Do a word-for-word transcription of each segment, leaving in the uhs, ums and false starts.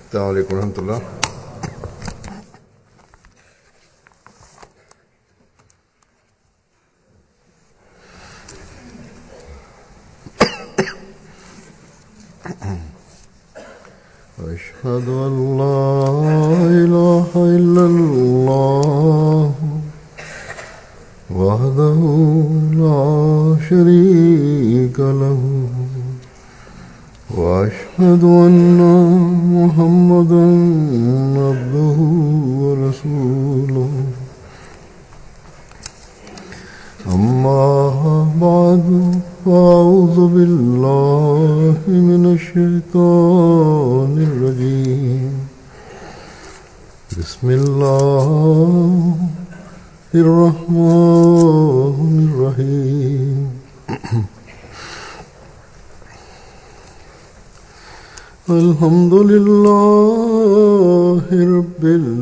Selamun Aleyküm ve Rahmetullah. أشهد أن لا إله إلا الله وحده لا شريك له وأشهد أن محمدا عبده ورسوله أما بعد فأعوذ بالله من الشيطان الرجيم بسم الله الرحمن الرحيم الحمد لله رب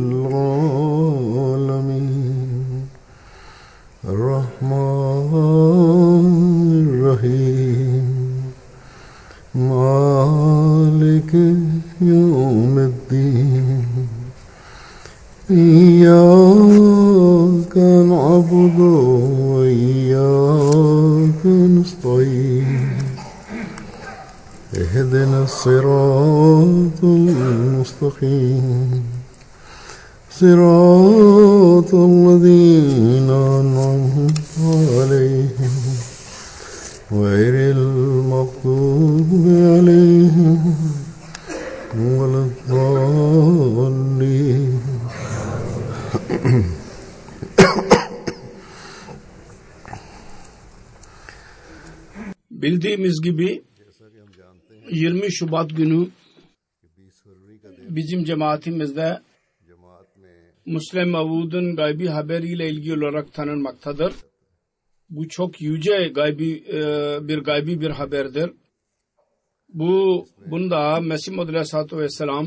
العالمين الرحمن الرحيم مالك يوم الدين إياك نعبد وإياك نستعين اهدنا الصراط المستقيم صراط الذين أنعمت عليهم غير المغضوب عليهم ولا الضالين. Bildiğimiz gibi yirmi Şubat günü bizim cemaatimizde Müslim Mevud'un gaybi haberiyle ilgili olarak tanınmaktadır. Bu çok yüce gaybi, bir gaybi bir haberdir. Bu bunda Mesih Muhammed Aleyhisselatü Vesselam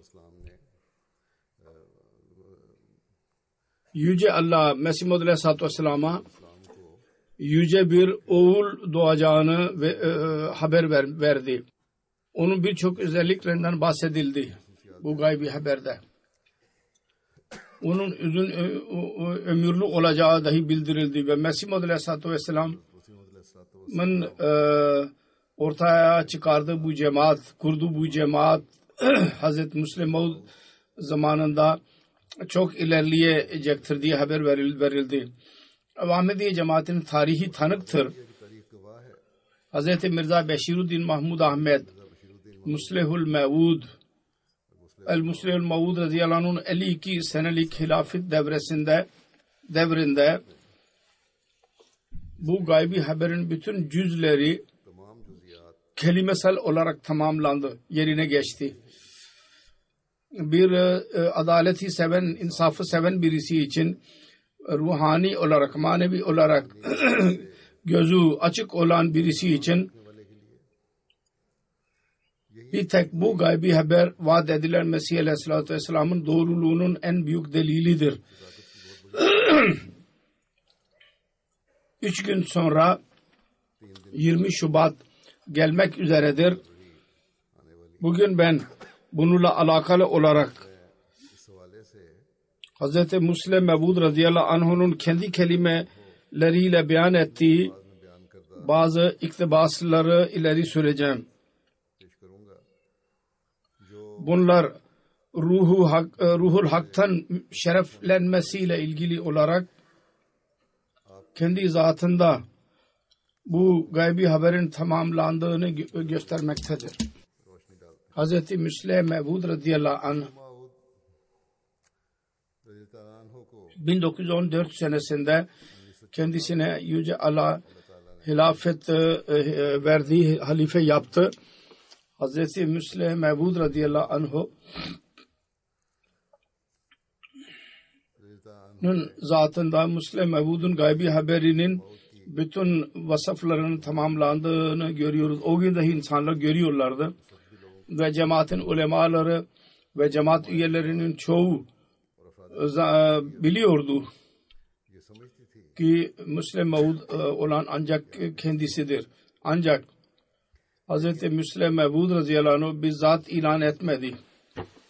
yüce Allah Mesih Muhammed Aleyhisselatü Vesselam'a yüce bir oğul doğacağını ve, e, haber ver, verdi. Onun birçok özelliklerinden bahsedildi bu gaybi haberde. Onun uzun ömürlü olacağı dahi bildirildi ve Mesih Muhammed Aleyhisselatü Vesselam'ın e, ortaya çıkardığı bu cemaat, kurduğu bu cemaat Hazreti Müslim Maud zamanında çok ilerleyecektir diye haber verildi. Ahmediye cemaatinin tarihi tanıktır. Hazreti Mirza Beşiruddin Mahmud Ahmed Muslihul Mevud El-Muslihul Mevud radıyallahu anh'ın elli iki senelik hilafet devresinde devrinde bu gaybi haberin bütün cüzleri kelimesel olarak tamamlandı, yerine geçti. Bir e, adaleti seven, insafı seven birisi için ruhani olarak, manevi olarak gözü açık olan birisi için bir tek bu gaybi haber vaat edilen Mesih Aleyhisselatü Vesselam'ın doğruluğunun en büyük delilidir. Üç gün sonra yirmi Şubat gelmek üzeredir. Bugün ben bununla alakalı olarak Hazreti Müslim Mevud radıyallahu anh'ın kendi kelimeleriyle beyan ettiği bazı iktibasları ileri süreceğim. Bunlar ruhu hak, ruhul haktan şereflenmesiyle ilgili olarak kendi zatında bu gaybi haberin tamamlandığını gö- göstermektedir. Hazreti Müslim Mevud radıyallahu anh bin dokuz yüz on dört senesinde kendisine Yüce Allah hilafet e, verdiği halife yaptı. Hazreti Müslim Mevud radıyallahu anh'ın zatında Müslim Mevud'un gaybi haberinin bütün vasıflarının tamamlandığını görüyoruz. O gün dahi insanlar görüyorlardı. Ve cemaatin ulemaları ve cemaat üyelerinin çoğu biliyordu ki Müslim Mevud olan ancak kendisidir. Ancak Hazreti Müslim Mevud radıyallahu anh bizzat ilan etmedi.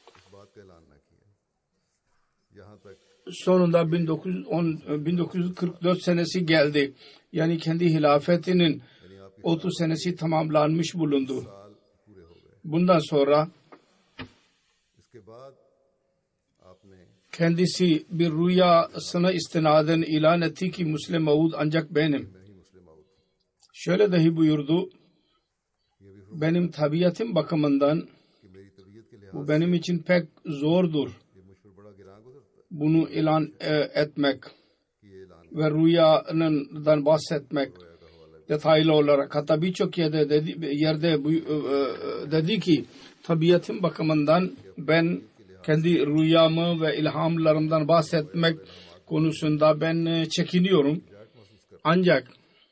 sonunda bin dokuz yüz on, bin dokuz yüz kırk dört senesi geldi. Yani kendi hilafetinin otuz senesi tamamlanmış bulundu. Bundan sonra kendisi bir rüyasına istinaden ilan etti ki Müslim Maud ancak benim. Şöyle dahi buyurdu, benim tabiatım bakımından bu benim için pek zordur bunu ilan e, etmek ve rüyanından bahsetmek detaylı olarak. Hatta birçok yerde dedi, yerde bu, e, dedi ki tabiatım bakımından ben kendi rüyamı ve ilhamlarımdan bahsetmek konusunda ben çekiniyorum. Ancak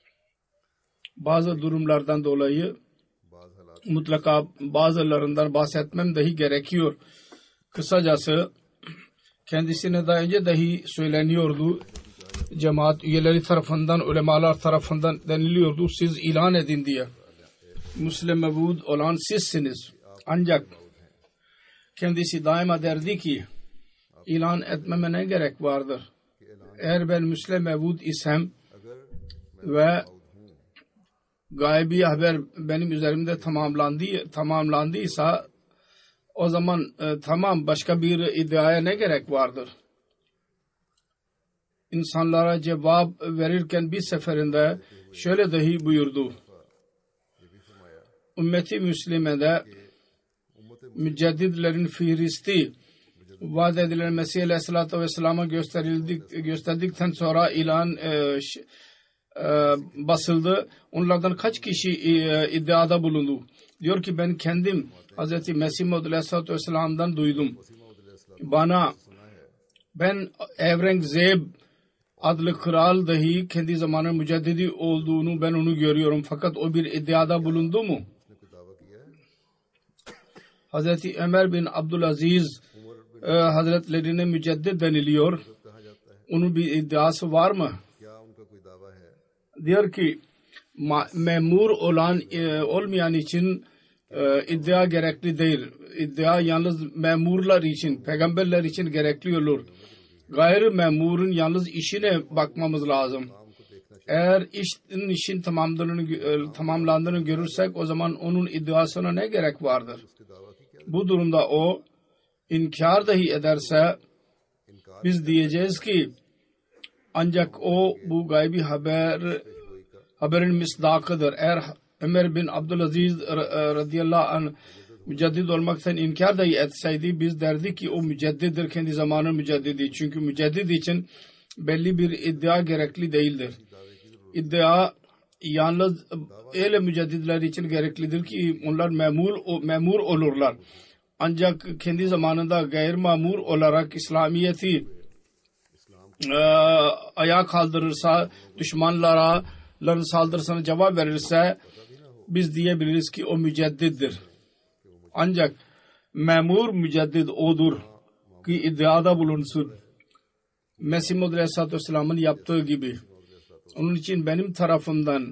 bazı durumlardan dolayı mutlaka bazılarından bahsetmem dahi gerekiyor. Kısacası kendisine daha önce dahi söyleniyordu. Cemaat üyeleri tarafından, ulemalar tarafından deniliyordu. Siz ilan edin diye. Müslim Maud olan sizsiniz. Ancak kendisi daima derdi ki ilan etmeme ne gerek vardır? Eğer ben Müslim Maud isem ve gaybi haber benim üzerimde tamamlandı, tamamlandıysa o zaman e, tamam, başka bir iddiaya ne gerek vardır? İnsanlara cevap verirken bir seferinde şöyle dahi buyurdu. Ümmeti Müslime'de müceddidlerin fihristi vaat edilen Mesih Aleyhisselatü Vesselam'a gösterildik, gösterdikten sonra ilan e, ş, e, basıldı. Onlardan kaç kişi e, iddiada bulundu? Diyor ki ben kendim Hz. Mesih Aleyhisselatü Vesselam'dan duydum. Bana ben Evreng Zeyb adlı kral dahi kendi zamanın müceddidi olduğunu ben onu görüyorum. Fakat o bir iddiada bulundu mu? Hz. Ömer bin Abdülaziz e, Hazretlerine müceddid deniliyor. Onun bir iddiası var mı? Diyor ki memur olan e, olmayan için e, iddia gerekli değil. İddia yalnız memurlar için, peygamberler için gerekli olur. Gayrı memurun yalnız işine bakmamız lazım. Eğer işin, işin tamamlandığını, tamamlandığını görürsek o zaman onun iddiasına ne gerek vardır? Bu durumda o inkar dahi ederse biz diyeceğiz ki ancak o bu gaybi haber haberin misdakıdır. Eğer Ömer bin Abdülaziz radıyallahu anh müceddid olmaktan inkar dahi etseydi biz derdik ki o müceddiddir, kendi zamanın müceddidi. Çünkü müceddid için belli bir iddia gerekli değildir. İddia yalnız öyle müceddidler için gereklidir ki onlar memur, memur olurlar. Ancak kendi zamanında gayrimamur olarak İslamiyet'i e, ayağa kaldırırsa, düşmanlara saldırısına cevap verirse biz diyebiliriz ki o müceddiddir. Ancak memur müceddid odur ki iddiada bulunsun. Mesih Maud Aleyhisselatü Vesselam'ın yaptığı gibi. Onun için benim tarafımdan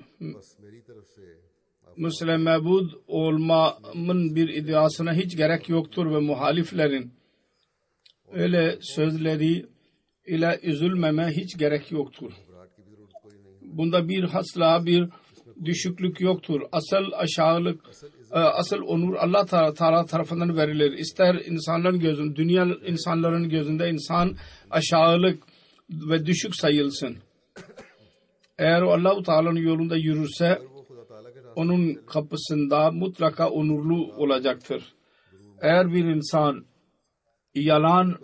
Müslim Maud olmamın bir iddiasına hiç gerek yoktur ve muhaliflerin öyle sözleri ile üzülmeme hiç gerek yoktur. Bunda bir hasla bir düşüklük yoktur. Asıl aşağılık, asıl onur Allah Teala tarafından verilir. İster insanların gözünde, dünya insanların gözünde insan aşağılık ve düşük sayılsın. Eğer o Allah Teala'nın yolunda yürürse onun kapısında mutlaka onurlu olacaktır. Eğer bir insan yalan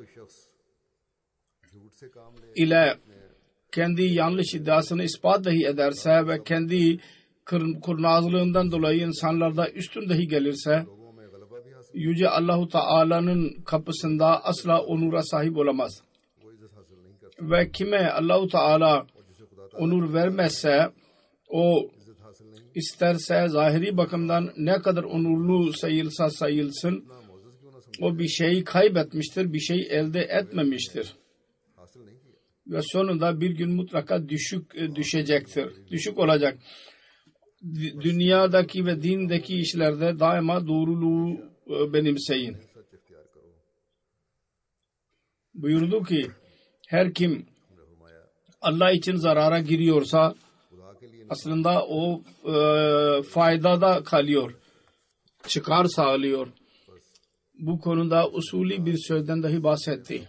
ile kendi yanlış iddiasını ispat dahi ederse ve kendi kurnazlığından dolayı insanlarda üstün dahi gelirse Yüce Allah-u Teala'nın kapısında asla onura sahip olamaz. Ve kime Allah-u Teala onur vermezse o isterse zahiri bakımdan ne kadar onurlu sayılsa sayılsın o bir şeyi kaybetmiştir, bir şey elde etmemiştir. Ve sonunda bir gün mutlaka düşük düşecektir, düşük olacak. Dünyadaki ve dindeki işlerde daima doğruluğu benimseyin. buyurdu ki her kim Allah için zarara giriyorsa aslında o e, faydada kalıyor, çıkar sağlıyor. Bu konuda usulü bir sözden dahi bahsetti.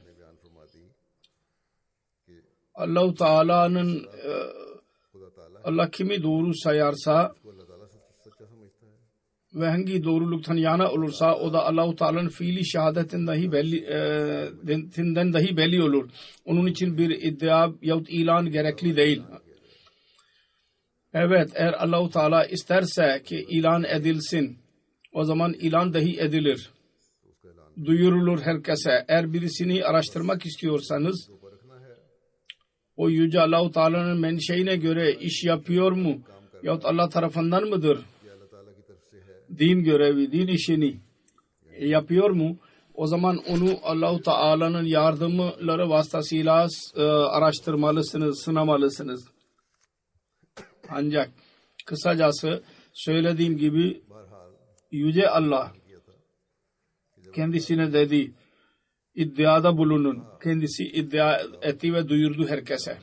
Allah-u Teala'nın e, Allah kimi doğru sayarsa ve hangi doğruluktan yana olursa o da Allah-u Teala'nın fiili şehadetin dahi belli, e, dahi belli olur. Onun için bir iddia yahut ilan gerekli değil. Evet, eğer Allah-u Teala isterse ki ilan edilsin, o zaman ilan dahi edilir. Duyurulur herkese. Eğer birisini araştırmak istiyorsanız, o Yüce Allah-u Teala'nın menşeine göre iş yapıyor mu? Yahut Allah tarafından mıdır? Din görevi, din işini yapıyor mu? O zaman onu Allah-u Teala'nın yardımları vasıtasıyla e, araştırmalısınız, sınamalısınız. Ancak kısacası söylediğim gibi Yüce Allah kendisine dedi, iddiada bulunun. Kendisi iddia etti ve duyurdu herkese.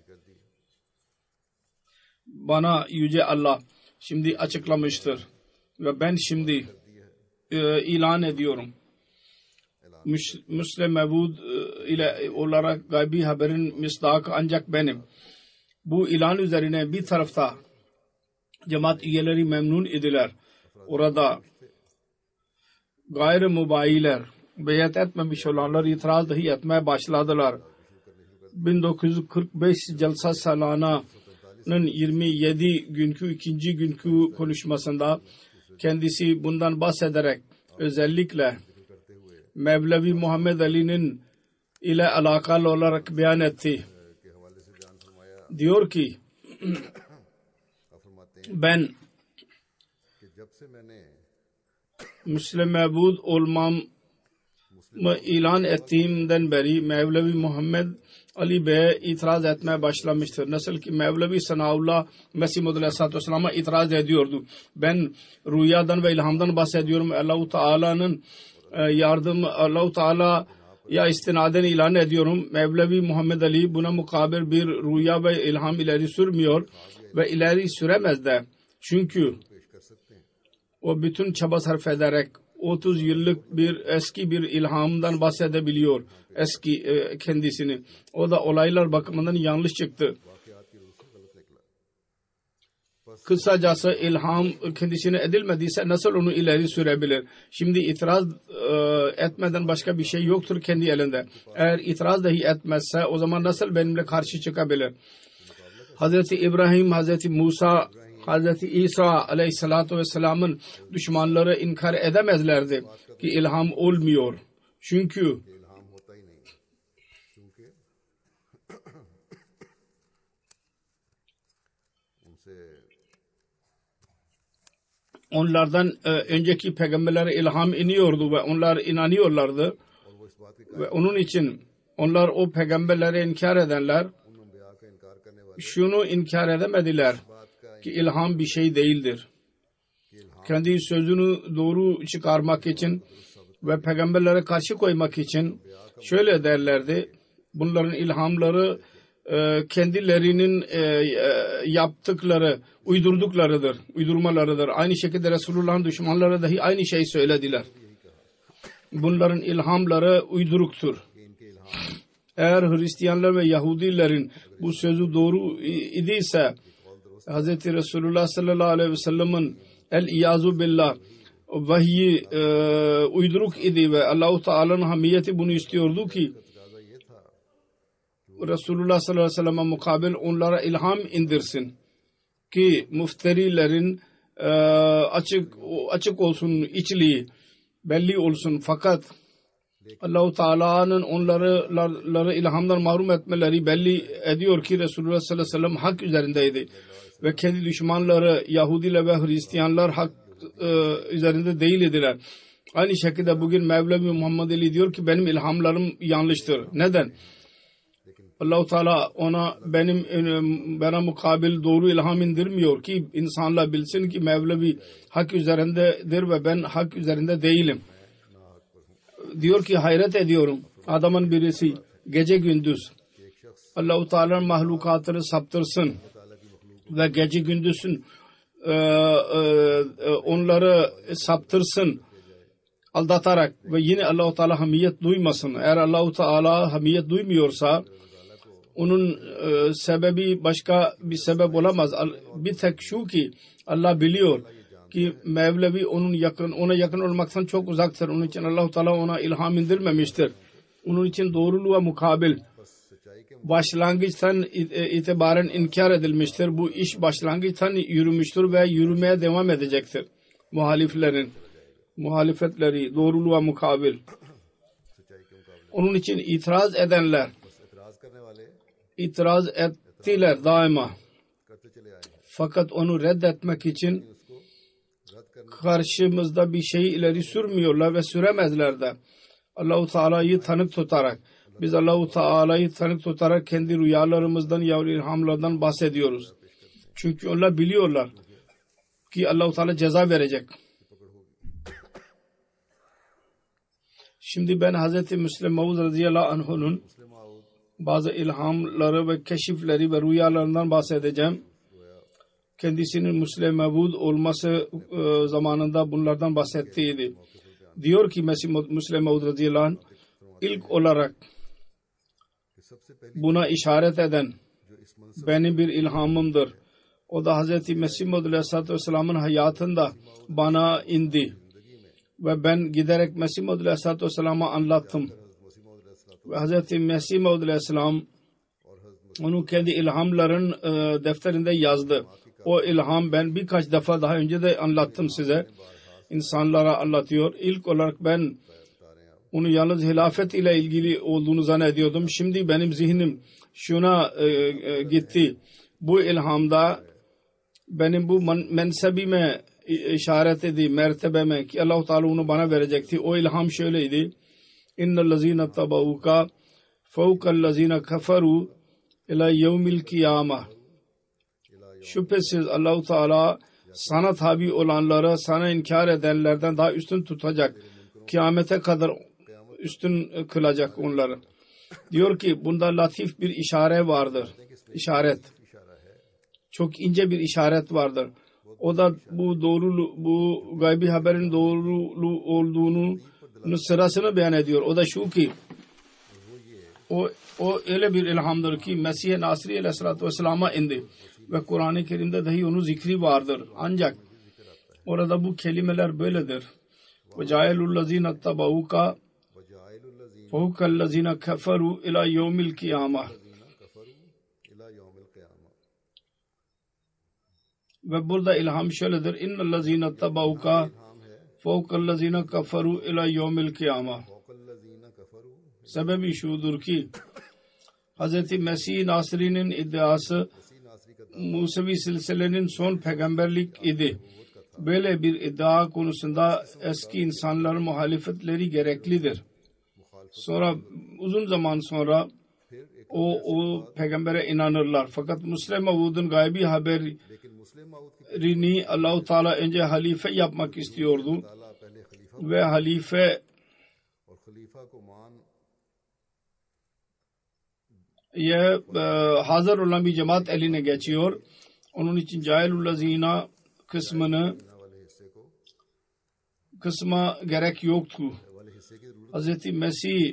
Bana Yüce Allah şimdi açıklamıştır ve ben şimdi e, ilan ediyorum. Müslim Mevud e, ile olarak gaybi haberin misdakı ancak benim. Bu ilan üzerine bir tarafta cemaat üyeleri memnun idiler. Orada gayrimubayiler, beyat etmemiş olanlar itiraz dahi etmeye başladılar. bin dokuz yüz kırk beş Celsa Salana'nın yirmi yedi günkü ikinci günkü konuşmasında kendisi bundan bahsederek özellikle Mevlevi Muhammed Ali'nin ile alakalı olarak beyan etti. Diyor ki ben Müslim mebud olmam ilan ettiğimden beri Mevlevi Muhammed Ali Bey'e itiraz etmeye başlamıştır. Nasıl ki Mevlevi Sanaullah Mesih Muhammed Aleyhisselatü Vesselam'a itiraz ediyordu. Ben rüyadan ve ilhamdan bahsediyorum. Allah-u Teala'nın yardım, Allah-u Teala ya istinaden ilan ediyorum. Mevlevi Muhammed Ali buna mukabil bir rüya ve ilham ileri sürmüyor ve ileri süremez de. Çünkü o bütün çaba sarf ederek otuz yıllık bir eski bir ilhamdan bahsedebiliyor eski e, kendisini. O da olaylar bakımından yanlış çıktı. Kısacası ilham kendisine edilmediyse nasıl onu ileri sürebilir? Şimdi itiraz e, etmeden başka bir şey yoktur kendi elinde. Eğer itiraz dahi etmezse o zaman nasıl benimle karşı çıkabilir? Hazreti İbrahim, Hazreti Musa, Hazreti İsa Aleyhisselatü Vesselam'ın düşmanları inkar edemezlerdi ki ilham olmuyor. Çünkü onlardan e, önceki peygamberlere ilham iniyordu ve onlar inanıyorlardı. Ve onun için onlar o peygamberleri inkar edenler şunu inkar edemediler ki ilham bir şey değildir. Kendi sözünü doğru çıkarmak için ve peygamberlere karşı koymak için şöyle derlerdi. Bunların ilhamları e, kendilerinin e, e, yaptıkları, uydurduklarıdır, uydurmalarıdır. Aynı şekilde Resulullah'ın düşmanları dahi aynı şeyi söylediler. Bunların ilhamları uyduruktur. Eğer Hristiyanlar ve Yahudilerin bu sözü doğru idiyse Hz. Resulullah sallallahu aleyhi ve sellem'in el-iyazu billah vahyi e, uyduruk idi ve Allah-u Teala'nın hamiyeti bunu istiyordu ki Resulullah sallallahu aleyhi ve sellem'e mukabil onlara ilham indirsin ki mufterilerin e, açık açık olsun, içliği belli olsun. Fakat Allah-u Teala'nın onları ilhamdan mahrum etmeleri belli ediyor ki Resulullah sallallahu aleyhi ve sellem hak üzerindeydi ve kendi düşmanları Yahudiler ve Hristiyanlar hak e, üzerinde değildiler. Aynı şekilde bugün Mevlevi Muhammed Ali diyor ki benim ilhamlarım yanlıştır. Neden? Allah-u Teala ona benim bana mukabil doğru ilham indirmiyor ki insanlar bilsin ki Mevlevi hak üzerindedir ve ben hak üzerinde değilim. Diyor ki hayret ediyorum. adamın birisi gece gündüz Allah-u Teala'nın mahlukatını saptırsın ve gece gündüzün e, e, onları saptırsın aldatarak ve yine Allah-u Teala hamiyet duymasın. Eğer Allah-u Teala hamiyet duymuyorsa onun e, sebebi başka bir sebep olamaz. Bir tek şu ki Allah biliyor ki Mevlevi onun yakın ona yakın olmaktan çok uzaktır. Onun için Allah-u Teala ona ilham indirmemiştir. Onun için doğruluğa mukabil başlangıçtan itibaren inkar edilmiştir. Bu iş başlangıçtan yürümüştür ve yürümeye devam edecektir. Muhaliflerin muhalefetleri doğruluğa mukabil. Onun için itiraz edenler itiraz ettiler daima. Fakat onu reddetmek için karşımızda bir şey ileri sürmüyorlar ve süremezler de. Allah-u Teala'yı tanık tutarak biz Allah-u Teala'yı tanık tutarak kendi rüyalarımızdan ya ilhamlardan bahsediyoruz. Çünkü onlar biliyorlar ki Allah-u Teala ceza verecek. Şimdi ben Hazreti Müslim Maud radıyallahu anh'un bazı ilhamları ve keşifleri ve rüyalarından bahsedeceğim. Kendisinin Müslim Maud olması e, zamanında bunlardan bahsettiydi. Diyor ki Müslim Maud radıyallahu anh ilk olarak buna işaret eden benim bir ilhamımdır. O da Hazreti Mesih Maud aleyhissalatü vesselamın hayatında bana indi. Ve ben giderek Mesih Maud aleyhissalatü vesselam'a anlattım. Ve Hazreti Mesih Maud aleyhisselam onun kendi ilhamların e, defterinde yazdı. O ilham ben birkaç defa daha önce de anlattım size. İnsanlara anlatıyor. İlk olarak ben onu yalnız hilafet ile ilgili olduğunu zannediyordum. Şimdi benim zihnim şuna e, e, gitti. Bu ilhamda benim bu mensebime işaret edildi, mertebeme ki Allah-u Teala onu bana verecekti. O ilham şöyleydi. İnnellezîne tabauka fevkellezîne keferu ila yevmil kıyâmeh. Şüphesiz Allah-u Teala sana tabi olanları sana inkar edenlerden daha üstün tutacak. Kıyamete kadar üstün kılacak onları. Diyor ki bunda latif bir işaret vardır. İşaret. Çok ince bir işaret vardır. O da bu doğru bu gaybi haberin doğru olduğunu sırasını beyan ediyor. O da şu ki o o öyle bir ilhamdır ki Mesih Nasri aleyhissalatü vesselam'a indi ve Kur'an-ı Kerim'de dahi onun zikri vardır. Ancak orada bu kelimeler böyledir. Ve cailullazine tabauka fevkellezine keferu ila yevmil kıyameh. Ve burada ilham şöyledir. İnnellezîne tabauka fevkellezîne keferu ila yevmil kıyameh. Sebebi şudur ki Hz. Mesih Nasri'nin iddiası Musevi silsilenin son peygamberlik idi. Böyle bir iddia konusunda eski insanların muhalefetleri gereklidir. Sonra uzun zaman sonra o, o peygambere inanırlar. Fakat Müslim Maud'un gaybi haberini Allah-u Teala önce halife yapmak istiyordu. Ve halife ye e, hazır olan bir cemaat eline geçiyor. Onun için cailullazina kısmını kısma gerek yoktu. Hazreti Mesih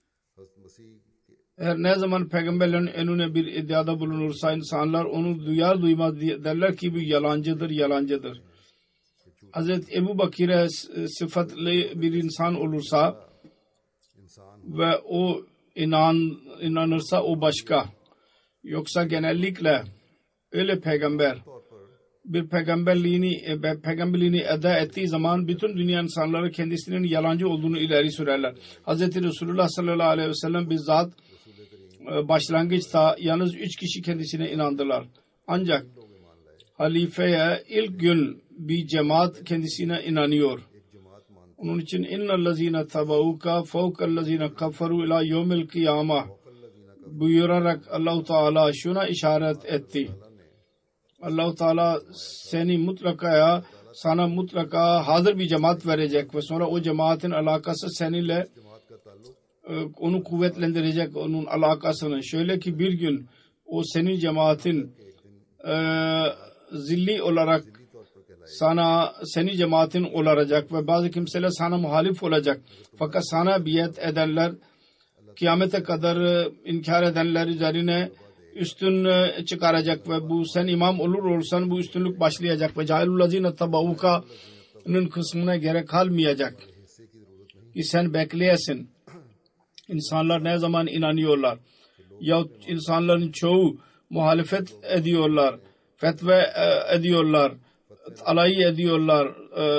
her ne zaman peygamberlerin önüne bir iddiada bulunursa insanlar onu duyar duymaz derler ki bu yalancıdır, yalancıdır. Hazreti Ebu Bakir'e sıfatlı bir insan olursa ve o inan inanırsa o başka. Yoksa genellikle öyle peygamber bir peygamberliğini peygamberliğini eda ettiği zaman bütün dünya insanları kendisinin yalancı olduğunu ileri sürerler. Hazreti Resulullah sallallahu aleyhi ve sellem bizzat başlangıçta yalnız üç kişi kendisine inandılar. Ancak halifeye ilk gün bir cemaat kendisine inanıyor. Onun için innellezîne tabauka fevkellezîne keferu ila yevmil kıyameh buyurarak Allah-u Teala şuna işaret etti. Allah-u Teala seni mutlaka sana mutlaka hazır bir cemaat verecek ve sonra o cemaatin alakası seninle onu kuvvetlendirecek onun alakasını. Şöyle ki bir gün o senin cemaatin e, zilli olarak sana senin cemaatin olacak ve bazı kimseler sana muhalif olacak. Fakat sana biat edenler kıyamete kadar inkar edenler üzerine üstün çıkaracak ve bu sen imam olur olursan bu üstünlük başlayacak ve cahilulazine tabavuka'nın kısmına gerek kalmayacak ki sen bekleyesin. İnsanlar ne zaman inanıyorlar yahut insanların çoğu muhalefet ediyorlar, fetva ediyorlar, alay ediyorlar,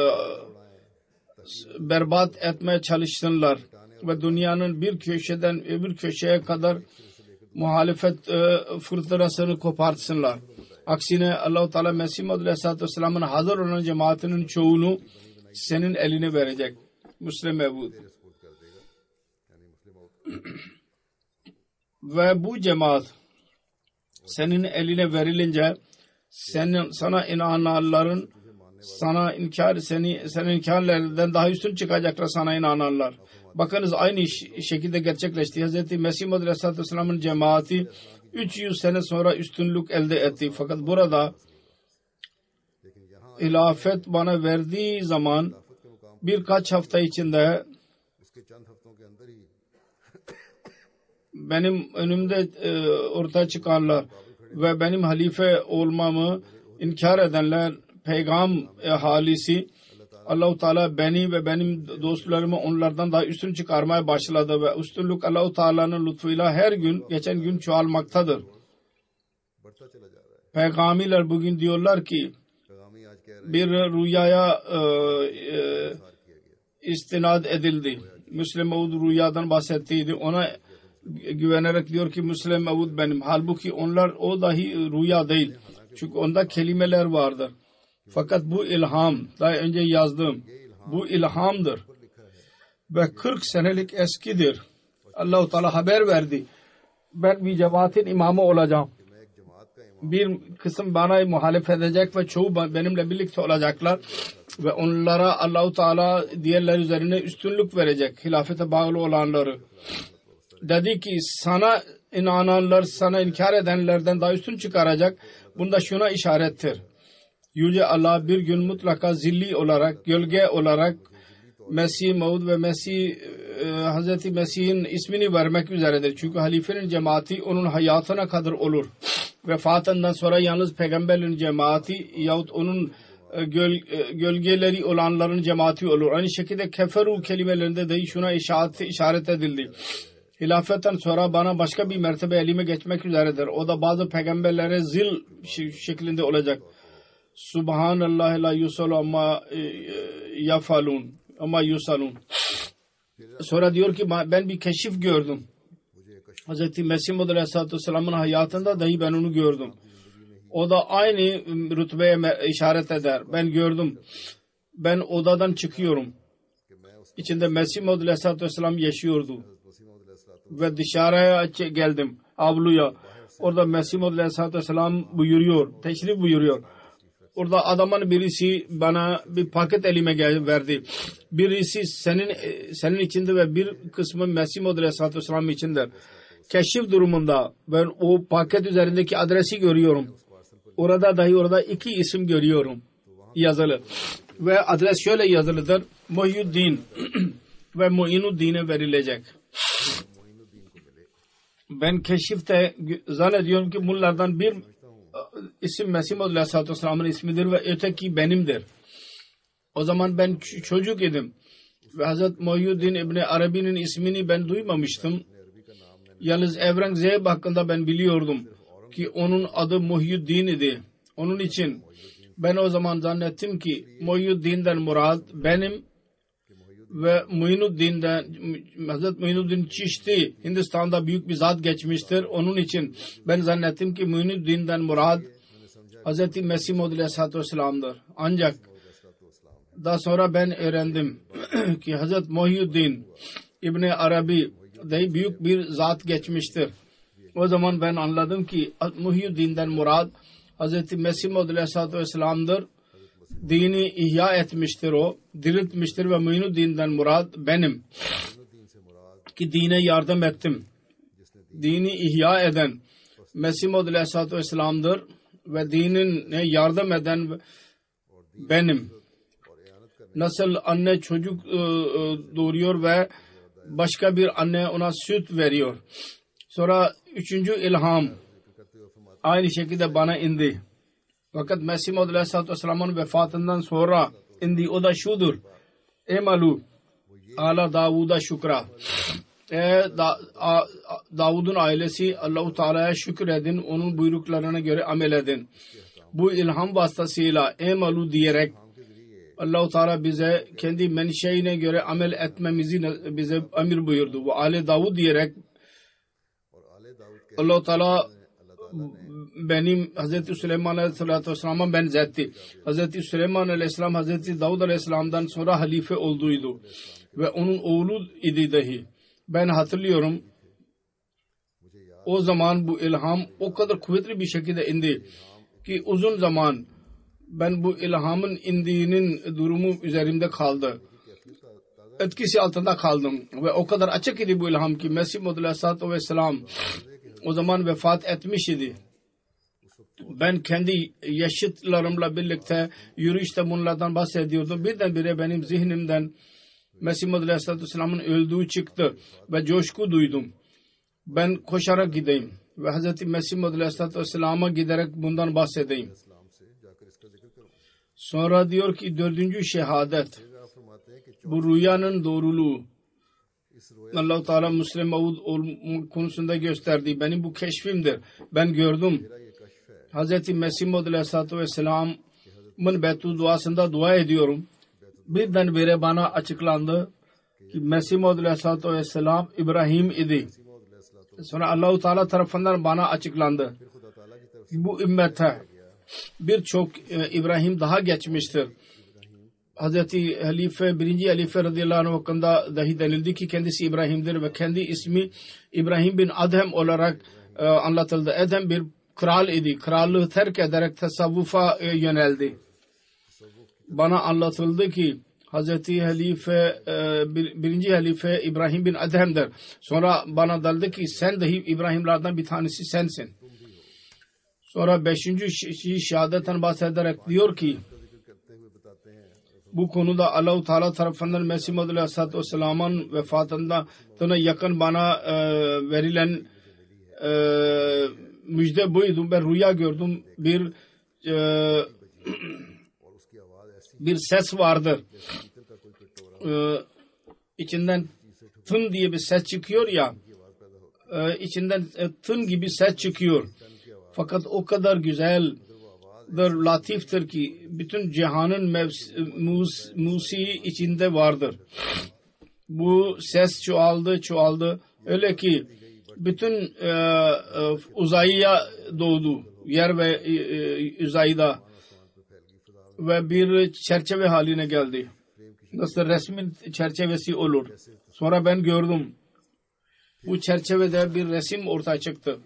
berbat etmeye çalışsınlar ve dünyanın bir köşeden öbür köşeye kadar muhalefet e, fırtınasını kopartsınlar. Aksine Allah-u Teala Mesih Muhammed Aleyhisselatü Vesselam'ın hazır olan cemaatinin çoğunu senin eline verecek. Müslim Ebu. Ve bu cemaat senin eline verilince senin sana inananların sana inkar seni senin inkarlarından daha üstün çıkacaklar sana inananlar. Bakınız aynı şekilde gerçekleşti. Hz. Mesih Muhammed Aleyhisselatü Vesselam'ın cemaati üç yüz sene sonra üstünlük elde etti. Fakat burada hilafet bana verdiği zaman birkaç hafta içinde benim önümde e, ortaya çıkanlar ve benim halife olmamı inkar edenler peygam ahalisi Allah-u Teala beni ve benim dostlarımı onlardan daha üstün çıkarmaya başladı ve üstünlük Allah-u Teala'nın lütfuyla her gün geçen gün çoğalmaktadır. Peygamiler bugün diyorlar ki bir rüyaya e, e, istinad edildi. Müslim Mevud rüyadan bahsettiydi. Ona güvenerek diyor ki Müslim Mevud benim. Halbuki onlar o dahi rüya değil. Çünkü onda kelimeler vardır. Fakat bu ilham daha önce yazdığım bu ilhamdır ve kırk senelik eskidir. Allah-u Teala haber verdi. Ben bir cemaatin imamı olacağım. Bir kısım bana muhalefet edecek ve çoğu benimle birlikte olacaklar ve onlara Allah-u Teala diğerler üzerine üstünlük verecek. Hilafete bağlı olanları. Dedi ki sana inananlar sana inkar edenlerden daha üstün çıkaracak. Bunda şuna işarettir. Yüce Allah bir gün mutlaka zilli olarak, gölge olarak Mesih Maud ve Mesih e, Hazreti Mesih'in ismini vermek üzeredir. Çünkü halifenin cemaati onun hayatına kadar olur. Vefatından sonra yalnız peygamberin cemaati yahut onun e, göl, e, gölgeleri olanların cemaati olur. Aynı şekilde keferu kelimelerinde de şuna işaret, işaret edildi. Hilafetten sonra bana başka bir mertebe elime geçmek üzeredir. O da bazı peygamberlere zil şeklinde olacak. Subhanallah la yusalu amma yafalun amma yusalun. Sonra diyor ki ben bir keşif gördüm. Hz. Mesih Muhammed Aleyhisselatü Vesselam'ın hayatında dahi ben onu gördüm. O da aynı rütbeye işaret eder. Ben gördüm. Ben odadan çıkıyorum. İçinde Mesih Muhammed Aleyhisselatü Vesselam yaşıyordu. Ve dışarıya geldim. Avluya. Orada Mesih Muhammed Aleyhisselatü Vesselam buyuruyor. Teşrif buyuruyor. Orada adamın birisi bana bir paket elime verdi. Birisi senin senin içinde ve bir kısmı Mesih Muhammed Aleyhisselatü Vesselam içinde. Keşif durumunda ben o paket üzerindeki adresi görüyorum. Orada dahi orada iki isim görüyorum yazılı. Ve adres şöyle yazılıdır. Muhyiddin ve Muinuddin'e verilecek. Ben keşifte zannediyorum ki bunlardan bir isim Mesih Muhammed Aleyhisselatü Vesselam'ın ismidir ve öteki benimdir. O zaman ben çocuk idim. Ve Hazreti Muhyiddin İbni Arabi'nin ismini ben duymamıştım. Yalnız Evrengzeyb hakkında ben biliyordum ki onun adı Muhyiddin idi. Onun için ben o zaman zannettim ki Muhyiddin'den murad benim ve Muinuddin'den Hazreti Muinuddin Çişti Hindistan'da büyük bir zat geçmiştir. Onun için ben zannettim ki Muinuddin'den murad Hazreti Mesih Muhammed Aleyhisselatü Vesselam'dır. Ancak daha sonra ben öğrendim ki Hazreti Muhyiddin İbni Arabi de büyük bir zat geçmiştir. O zaman ben anladım ki Muhyiddin'den murad Hazreti Mesih Muhammed Aleyhisselatü Vesselam'dır. Dini ihya etmiştir o, diriltmiştir ve Muinuddin'den murad benim. ki dine yardım ettim. Dini ihya eden Mesih Maud Aleyhisselatü Vesselam'dır ve dinine yardım eden benim. Nasıl anne çocuk e, e, doğuruyor ve başka bir anne ona süt veriyor. Sonra üçüncü ilham aynı şekilde bana indi. Fakat Mesih Maud Aleyhisselatü Vesselam'ın vefatından sonra indi. O da şudur. Emalu ala Davud'a şükra. Ey da, Davud'un ailesi Allah-u Teala'ya şükür edin. Onun buyruklarına göre amel edin. Bu ilham vasıtasıyla emalu diyerek Allah-u Teala bize kendi menşeine göre amel etmemizi bize emir buyurdu. Ve Ale Davud diyerek Allah-u Teala benim Hazreti Süleyman Aleyhisselatü Vesselam'a benzetti. Hazreti Süleyman Aleyhisselam Hazreti Davud Aleyhisselam'dan sonra halife olduydu. Ve onun oğlu idi dahi. Ben hatırlıyorum. O zaman bu ilham o kadar kuvvetli bir şekilde indi ki uzun zaman ben bu ilhamın indiğinin durumu üzerimde kaldı. Etkisi altında kaldım. Ve o kadar açık idi bu ilham ki Mesih Maud Aleyhisselatü Vesselam o zaman vefat etmiş idi. Ben kendi yaşıtlarımla birlikte yürüyüşte bunlardan bahsediyordum. Birdenbire benim zihnimden Mesih Maud Aleyhisselatü Vesselam'ın öldüğü çıktı ve coşku duydum. Ben koşarak gideyim ve Hz. Mesih Maud Aleyhisselatü Vesselam'a giderek bundan bahsedeyim. Sonra diyor ki dördüncü şehadet, bu rüyanın doğruluğu Allah-u Teala Müslim Maud konusunda gösterdi. Benim bu keşfimdir. Ben gördüm. Hz. Mesih Maud Aleyhisselatü Vesselam'ın Beytü duasında dua ediyorum. Birdenbire bana açıklandı ki Mesih Maud Aleyhisselatü Vesselam İbrahim idi. Sonra Allah-u Teala tarafından bana açıklandı. Bu ümmete birçok e, İbrahim daha geçmiştir. Hazreti Halife, birinci Halife radıyallahu anh hakkında dahi denildi ki kendisi İbrahim'dir ve kendi ismi İbrahim bin Adhem olarak e, anlatıldı. Adhem bir kral idi. Krallığı terk ederek tasavvufa e, yöneldi. Bana anlatıldı ki Hazreti Halife, e, bir, birinci Halife İbrahim bin Adhem'dir. Sonra bana daldı ki sen dahi İbrahimlerden bir tanesi sensin. Sonra beşinci şehadetten bahsederek diyor ki bu konuda Allah-u Teala tarafından Mesih Maud Aleyhisselatü Vesselam'ın vefatından yakın bana e, verilen e, müjde buydu. Ben rüya gördüm. Bir e, bir ses vardır. E, içinden tın diye bir ses çıkıyor ya. E, içinden e, tın gibi ses çıkıyor. Fakat o kadar güzeldir, latiftir ki bütün cihanın mus, musiği içinde vardır. Bu ses çoğaldı, çoğaldı. Öyle ki bütün e, e, uzayıya doğdu. Yer ve e, uzayda. Ve bir çerçeve haline geldi. Nasıl resmin çerçevesi olur. Sonra ben gördüm. Bu çerçevede bir resim ortaya çıktı.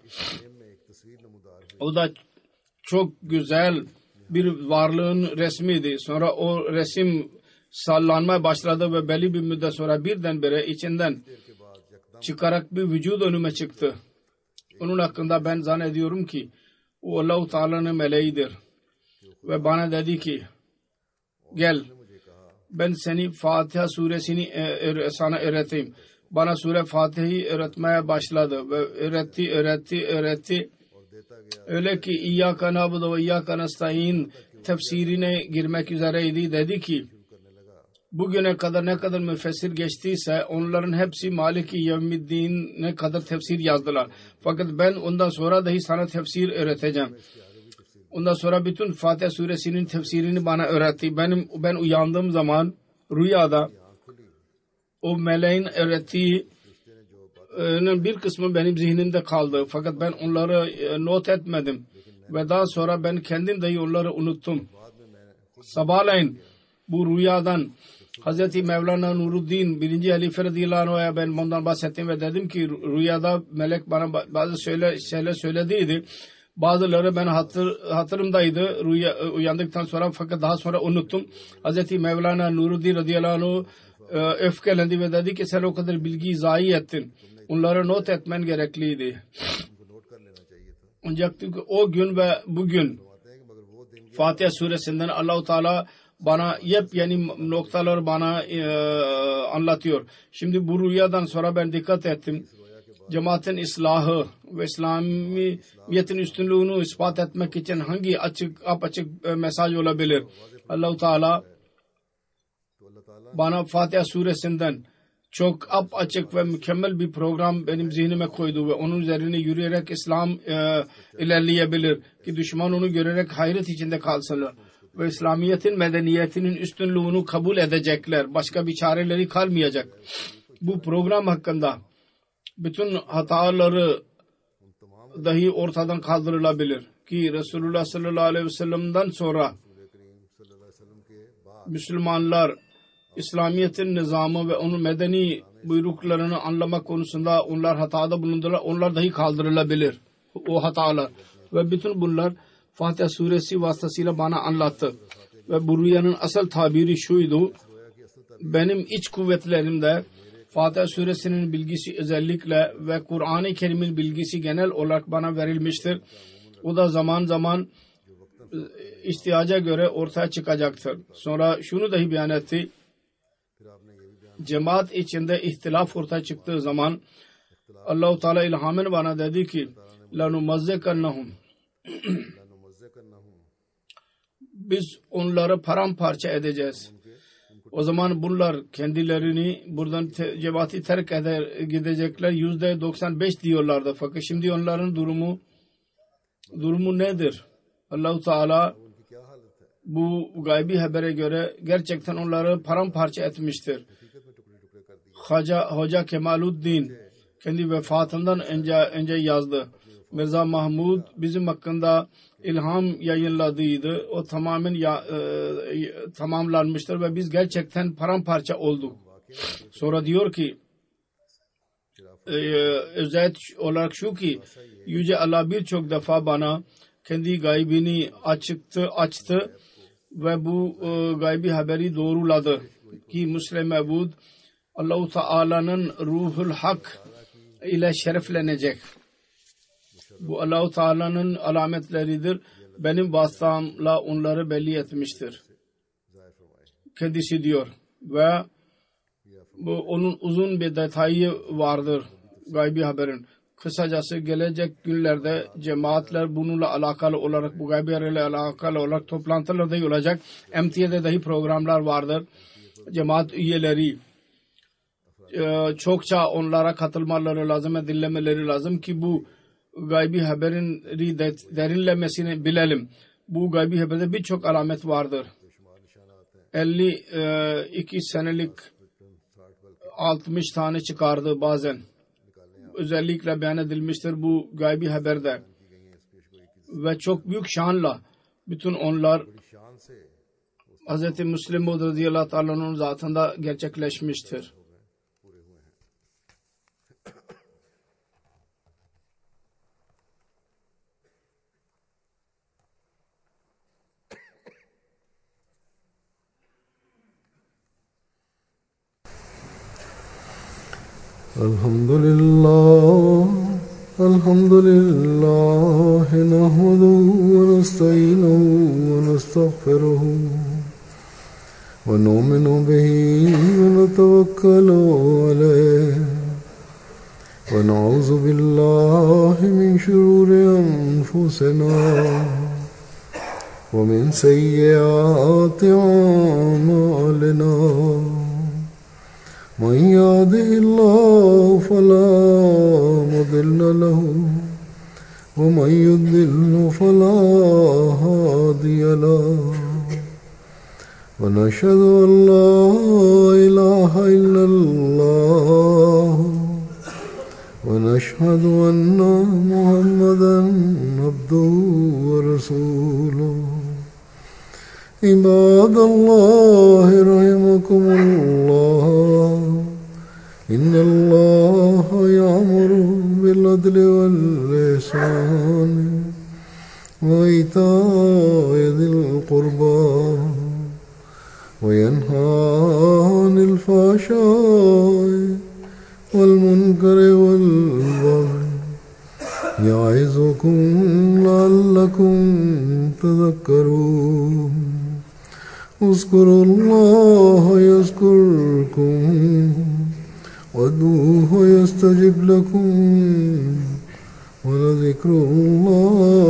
O da çok güzel bir varlığın resmiydi. Sonra o resim sallanmaya başladı ve belli bir müddet sonra birdenbire içinden çıkarak bir vücut önüme çıktı. Onun hakkında ben zannediyorum ki o Allah-u Teala'nın meleğidir. Ve bana dedi ki gel ben seni Fatiha suresini sana öğreteyim. Bana sure Fatiha'yı öğretmeye başladı ve öğretti, öğretti, öğretti. Öyle ki İyyâke na'budu ve İyyâke nestaîn tefsirine girmek üzereydi. Dedi ki bugüne kadar ne kadar müfessir geçtiyse onların hepsi Maliki Yevmiddin'e kadar tefsir yazdılar. Fakat ben ondan sonra dahi sana tefsir öğreteceğim. Ondan sonra bütün Fatiha suresinin tefsirini bana öğretti. Benim ben uyandığım zaman rüyada o meleğin öğrettiği bir kısmı benim zihnimde kaldı. Fakat ben onları not etmedim. Ve daha sonra ben kendim dahi onları unuttum. Sabahleyin bu rüyadan Hazreti Mevlana Nuruddin birinci Halife radıyallahu anh'a ben bundan bahsettim ve dedim ki rüyada melek bana bazı söyle, şeyler söylediydi. Bazıları ben hatır, hatırımdaydı rüya, uyandıktan sonra fakat daha sonra unuttum. Hazreti Mevlana Nuruddin radıyallahu anh e, öfkelendi ve dedi ki sen o kadar bilgiyi zayi ettin. Onları not etmen gerekliydi. Ancak o gün ve bugün Fatiha suresinden Allah-u Teala bana yepyeni noktalar bana e, anlatıyor. Şimdi bu rüyadan sonra ben dikkat ettim. Cemaatin islahı ve İslamiyet'in üstünlüğünü ispat etmek için hangi açık apaçık e, mesaj olabilir? Allah-u Teala bana Fatiha suresinden çok apaçık ve mükemmel bir program benim zihnime koydu ve onun üzerine yürüyerek İslam e, ilerleyebilir ki düşman onu görerek hayret içinde kalsınlar ve İslamiyet'in medeniyetinin üstünlüğünü kabul edecekler. Başka bir çareleri kalmayacak. Bu program hakkında bütün hataları dahi ortadan kaldırılabilir ki Resulullah sallallahu aleyhi ve sellem'den sonra Müslümanlar İslamiyet'in nizamı ve onun medeni buyruklarını anlamak konusunda onlar hatada bulundular. Onlar dahi kaldırılabilir. O hatalar. Ve bütün bunlar Fatiha suresi vasıtasıyla bana anlattı. Ve bu rüyanın asıl tabiri şuydu. Benim iç kuvvetlerimde Fatiha suresinin bilgisi özellikle ve Kur'an-ı Kerim'in bilgisi genel olarak bana verilmiştir. O da zaman zaman ihtiyaca göre ortaya çıkacaktır. Sonra şunu dahi beyan etti. Cemaat içinde ihtilaf ortaya çıktığı zaman Allah-u Teala ilhamen bana dedi ki لَنُمَزَّكَنَّهُمْ biz onları paramparça edeceğiz. O zaman bunlar kendilerini buradan te- cemaati terk eder gidecekler. Yüzde doksan beş diyorlardı. Fakat şimdi onların durumu durumu nedir? Allah-u Teala bu gaybi habere göre gerçekten onları paramparça etmiştir. Hoca, Hoca Kemaluddin kendi vefatından önce, önce yazdı. Mirza Mahmud bizim hakkında ilham yayınladıydı. O tamamen ya, e, tamamlanmıştır ve biz gerçekten paramparça olduk. Sonra diyor ki e, özet olarak şu ki Yüce Allah birçok defa bana kendi gaybini açıktı, açtı ve bu e, gaybi haberi doğruladı ki Müslim Mebud Allah-u Teala'nın ruhul hak ile şereflenecek. Bu Allah-u Teala'nın alametleridir. Benim vasıtamla onları belli etmiştir. Kendisi diyor ve bu onun uzun bir detayı vardır gaybi haberin. Kısacası gelecek günlerde cemaatler bununla alakalı olarak bu gaybi haberle alakalı olarak toplantılar da olacak. M T A'de dahi programlar vardır. Cemaat üyeleri çokça onlara katılmaları lazım, dinlemeleri lazım ki bu gaybi haberin derinlemesini bilelim. Bu gaybi haberde birçok alamet vardır. elli iki senelik altmış tane çıkardı bazen. Özellikle beyan edilmiştir bu gaybi haberde. Ve çok büyük şanla bütün onlar Hz. Müslim Maud radıyallahu ta'ala'nın zatında gerçekleşmiştir. Elhamdülillah, elhamdülillah, nahmaduhu ve nestainuhu ve nestağfiruhu ve nu'minu bihi ve netevekkalu aleyh ve na'udzu billahi min şururi enfusina ve min seyyiati a'malina. من يهده الله فلا مضل له ومن يضلل فلا هادي له ونشهد أن لا إله إلا الله ونشهد أن محمدا عبده ورسوله عباد الله رحمكم الله إن الله يأمر بالعدل والإحسان وإيتاء ذي القربى وينهى عن الفحشاء والمنكر والبغي يعظكم لعلكم تذكرون اذكروا الله يذكركم وادعوه يستجب لكم ولذكر الله